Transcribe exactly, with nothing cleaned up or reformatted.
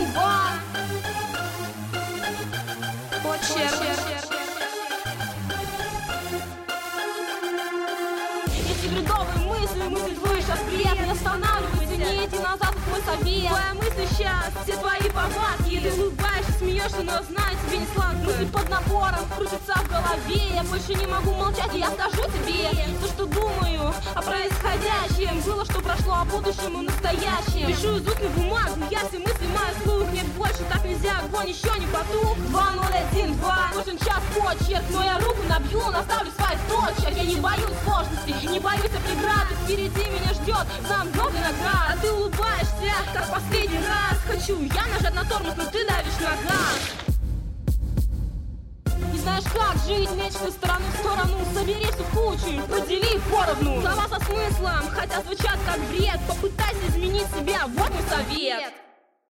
один, два. Почерк. Если бредовые мысли мыслить выше, бред, не останавливайся, не иди назад, это мой совет. Твоя мысль сейчас, все твои повадки. Ты улыбаешься, смеешься, но знаю, тебе не сладко. Мысли под напором крутятся в голове. Я больше не могу молчать, и я скажу тебе то, что думаю о происходящем. Было, что прошло, о будущем и настоящем. Пишу из уст на бумагу, я все мысли мою слух. Нет больше, так нельзя, огонь еще не потух. Два ноль один два, нужен час почерк, но я руку набью, наставлю своих точек. Я не боюсь сложностей, не боюсь преград. Впереди меня ждет, нам много наград. А ты улыбаешься, как последний раз. Хочу я нажать на тормоз, но ты давишь на газ. Не знаешь, как жить, мечты из стороны в сторону. Собери всю кучу, подели поровну. Слова со смыслом, хотя звучат как бред. Попытайся изменить себя, вот мой совет.